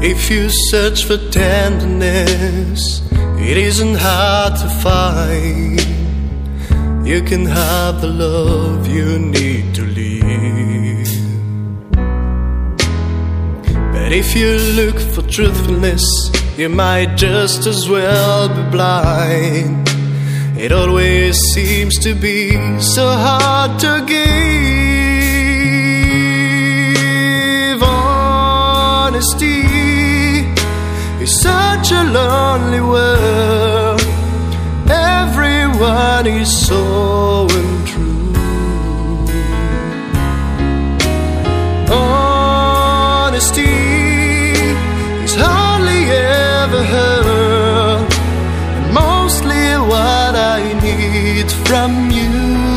If you search for tenderness, it isn't hard to find. You can have the love you need to live. But if you look for truthfulness, you might just as well be blind. It always seems to be so hard to give. Honesty is such a lonely world. Everyone is so untrue. Honesty is hardly ever heard, and mostly what I need from you.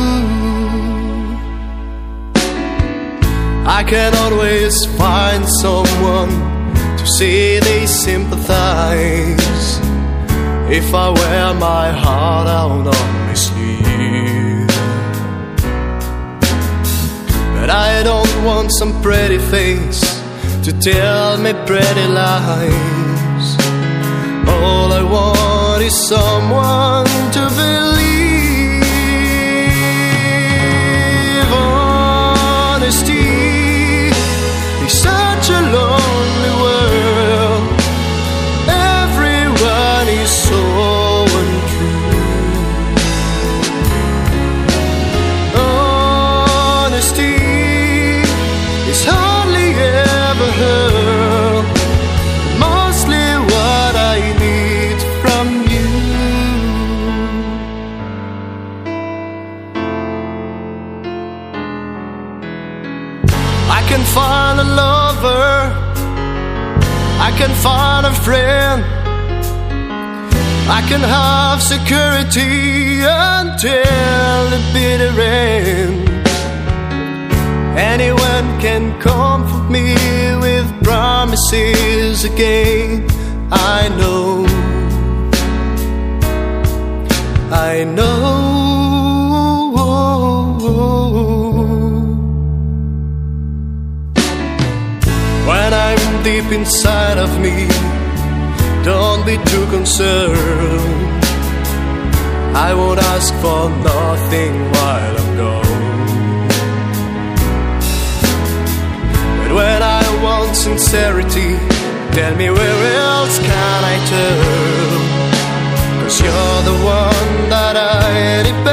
I can always find someone to say they sympathize. If I wear my heart out on my sleeve. But I don't want some pretty face to tell me pretty lies. All I want is someone to believe. Honesty is such a lonely world. Everyone is so untrue. Honesty is hardly ever heard, mostly what I need from you. I can find a lover, I can find a friend, I can have security until the bitter end. Anyone can comfort me with promises again. I know. When I'm deep inside of me, don't be too concerned. I won't ask for nothing while I'm gone. But when I want sincerity, tell me where else can I turn? 'Cause you're the one that I depend on.